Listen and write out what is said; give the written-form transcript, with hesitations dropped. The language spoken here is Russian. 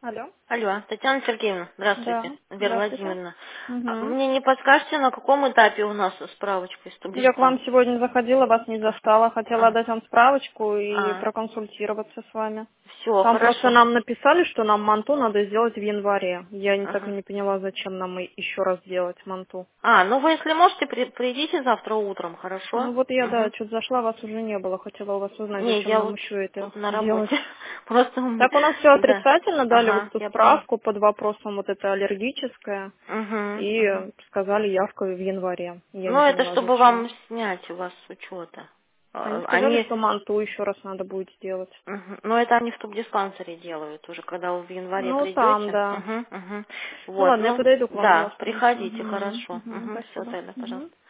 Алло. Алло, Татьяна Сергеевна, здравствуйте, Да, Вера здравствуйте. Владимировна. Вы Угу. мне не подскажете, на каком этапе у нас справочка из Я к Тублиска? вам сегодня заходила, вас не застала. Хотела дать вам справочку и проконсультироваться с вами. Все, Там просто хорошо. нам написали, что нам манту надо сделать в январе. Я так и Ага. не поняла, зачем нам еще раз делать манту. Ну вы, если можете, придите завтра утром, хорошо? Ну вот я, да, Угу. что-то зашла, вас уже не было. Хотела у вас узнать, Не, зачем я нам вот еще это тут на делать. работе. Просто, Так у нас все да. отрицательно, дали вот Ага, эту я поняла. справку под вопросом вот это аллергическое. Угу, И угу. сказали явка в январе. Я Ну, не это поняла, чтобы зачем. вам снять у вас с учета. Они сказали, Они, что манту еще раз надо будет сделать. ну это они в тубдиспансере делают уже, когда вы в январе Ну, там, придете. да. Угу, угу. Ну Вот, ладно, я ну, подойду к вам да, завтра. приходите, Угу, хорошо. угу, Угу, все спасибо. тогда, Угу. пожалуйста.